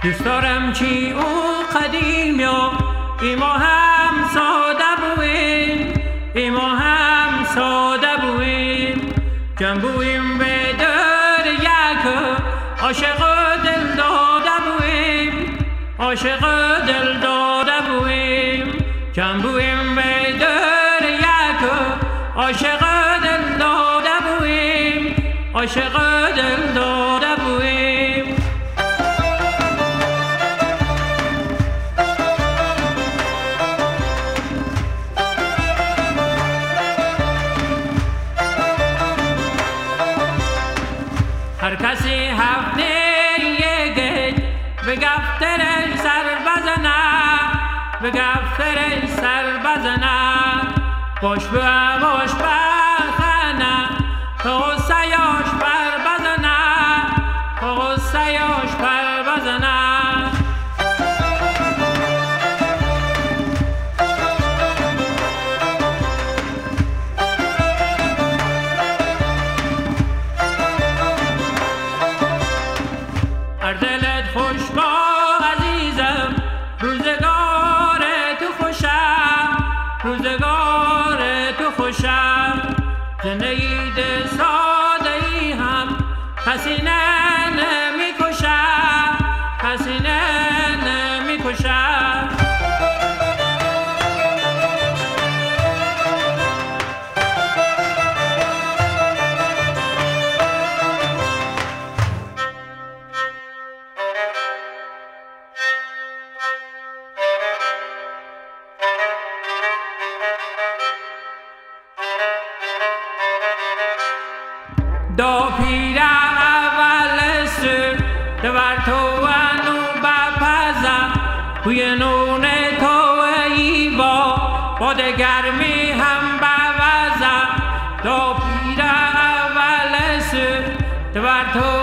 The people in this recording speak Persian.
دوست دارم چی اون قدیم یا ایما هم ساده بویم، ایما هم ساده بویم، جمع بویم به در یک عاشق دل داده بویم، عاشق دل داده بویم، جمع بویم به در یک عاشق دل داده بویم، عاشق دل داده بویم. هر کسی هفته یک به گفتر سر بزنه، به گفتر سر بزنه، باش به باش بخنه، به غصه یاش پر بزنه، به غصه یاش پر بزنه. هر دلت خوش با عزیزم، روزگار تو خوشم، روزگار تو خوشم، زندگی ده ساده ای هم کسی نمی کشم، کسی نمی کشم. دو پیر اول سر دوار تو انو بپزم، بوی نون تو ایوا با دگرمی هم بوزم. دو پیر اول سر دوار تو